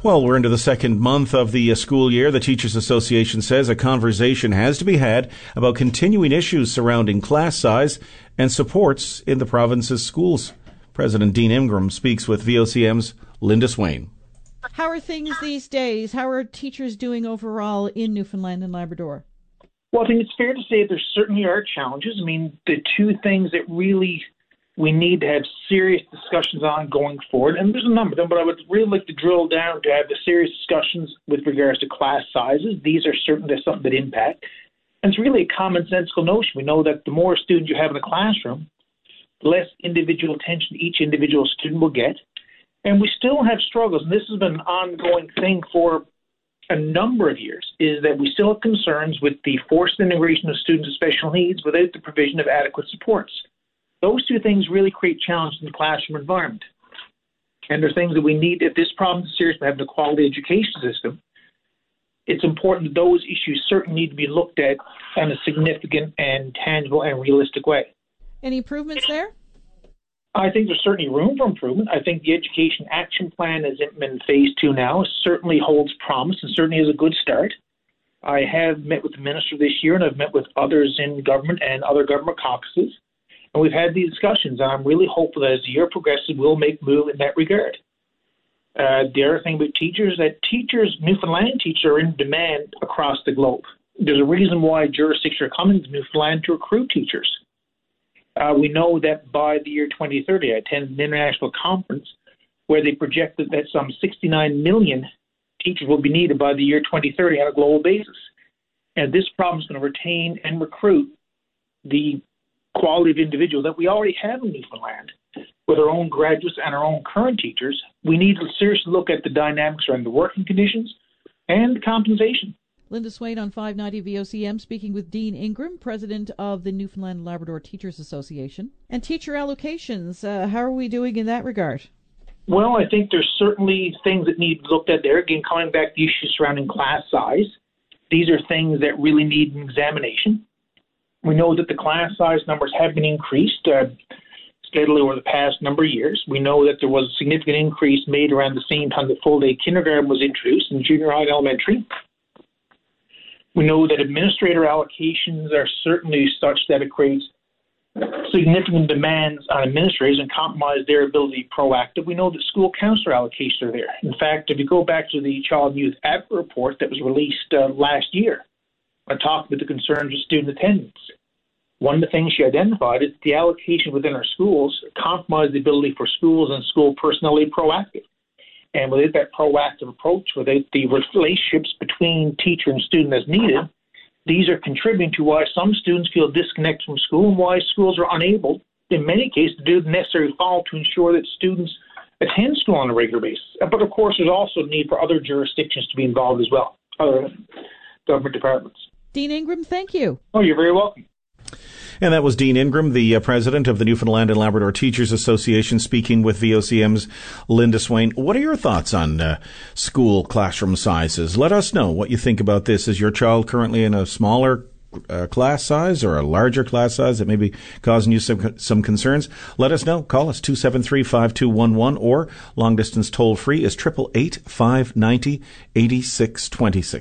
Well, we're into the second month of the school year. The Teachers Association says a conversation has to be had about continuing issues surrounding class size and supports in the province's schools. President Dean Ingram speaks with VOCM's Linda Swain. How are things these days? How are teachers doing overall in Newfoundland and Labrador? Well, I think it's fair to say there certainly are challenges. I mean, the two things that really we need to have serious discussions on going forward, and there's a number of them, but I would really like to drill down to have the serious discussions with regards to class sizes. These are certainly something that impact. And it's really a commonsensical notion. We know that the more students you have in a classroom, the less individual attention each individual student will get. And we still have struggles, and this has been an ongoing thing for a number of years, is that we still have concerns with the forced integration of students with special needs without the provision of adequate supports. Those two things really create challenges in the classroom environment. And they're things that we need. If this problem is serious, we have a quality education system, it's important that those issues certainly need to be looked at in a significant and tangible and realistic way. Any improvements there? I think there's certainly room for improvement. I think the Education Action Plan is in phase 2 now. It certainly holds promise and certainly is a good start. I have met with the minister this year, and I've met with others in government and other government caucuses. And we've had these discussions, and I'm really hopeful that as the year progresses, we'll make move in that regard. The other thing about teachers, that Newfoundland teachers are in demand across the globe. There's a reason why jurisdictions are coming to Newfoundland to recruit teachers. We know that by the year 2030, I attended an international conference where they projected that some 69 million teachers will be needed by the year 2030 on a global basis. And this problem is going to retain and recruit the quality of individual that we already have in Newfoundland with our own graduates and our own current teachers. We need to seriously look at the dynamics around the working conditions and the compensation. Linda Swain on 590 VOCM speaking with Dean Ingram, president of the Newfoundland and Labrador Teachers Association. And teacher allocations, how are we doing in that regard? Well, I think there's certainly things that need to be looked at there. Again, coming back to the issues surrounding class size, these are things that really need an examination. We know that the class size numbers have been increased steadily over the past number of years. We know that there was a significant increase made around the same time that full-day kindergarten was introduced in junior high and elementary. We know that administrator allocations are certainly such that it creates significant demands on administrators and compromise their ability to be proactive. We know that school counselor allocations are there. In fact, if you go back to the Child and Youth Advocate report that was released last year, I talked about the concerns of student attendance. One of the things she identified is the allocation within our schools compromise the ability for schools and school personnel to be proactive. And without that proactive approach, without the relationships between teacher and student as needed, these are contributing to why some students feel disconnected from school and why schools are unable, in many cases, to do the necessary follow to ensure that students attend school on a regular basis. But, of course, there's also a need for other jurisdictions to be involved as well, other government departments. Dean Ingram, thank you. Oh, you're very welcome. And that was Dean Ingram, the president of the Newfoundland and Labrador Teachers Association, speaking with VOCM's Linda Swain. What are your thoughts on school classroom sizes? Let us know what you think about this. Is your child currently in a smaller class size or a larger class size that may be causing you some concerns? Let us know. Call us 273-5211 or long distance toll free is 888-590-8626.